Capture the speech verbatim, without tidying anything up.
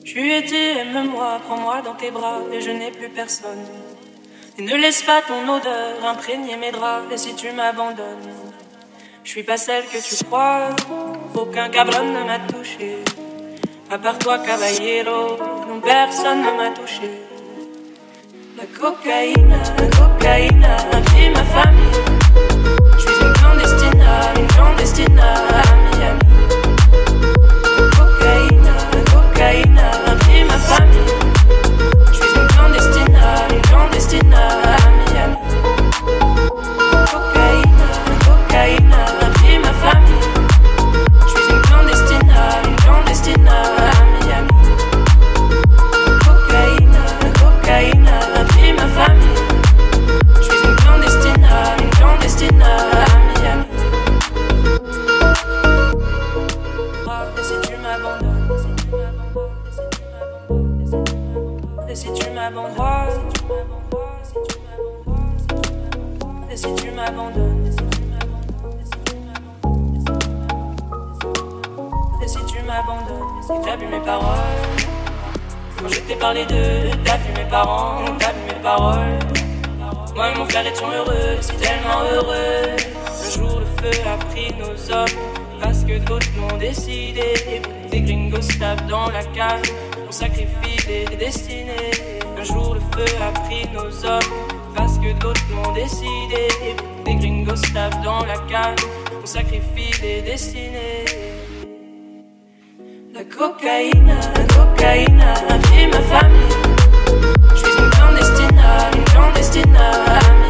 Je lui ai dit aime-moi, prends-moi dans tes bras et je n'ai plus personne. Et ne laisse pas ton odeur imprégner mes draps. Et si tu m'abandonnes, je suis pas celle que tu crois. Aucun cabron ne m'a touché, à part toi caballero, non personne ne m'a touché. La cocaïne, la cocaïne a pris ma famille. Je suis une clandestina, une clandestina à Miami. La cocaïne, la cocaïne a pris ma famille. Je suis une clandestina, une clandestina à Miami. La cocaïne, la cocaïne a pris ma famille. Je suis une clandestina, une clandestina à Miami. La cocaïne, la cocaïne a pris ma famille. Je suis une clandestina, une clandestina à Miami. Et si tu m'abandonnes, et si tu m'abandonnes, et si tu m'abandonnes, et si tu m'abandonnes, est-ce que t'as vu mes paroles? Quand je t'ai parlé d'eux, t'as vu mes parents, t'as vu mes paroles. Moi et mon frère étions heureux, si tellement heureux. Un jour le feu a pris nos hommes, parce que d'autres l'ont décidé. Des gringos tapent dans la cave, on sacrifie des, des destinées. Un jour le feu a pris nos hommes, parce que d'autres l'ont décidé. Des gringos tapent dans la cave, on sacrifie des destinées. La cocaïne, la cocaïne a pris ma famille. Je suis une clandestina, une clandestina.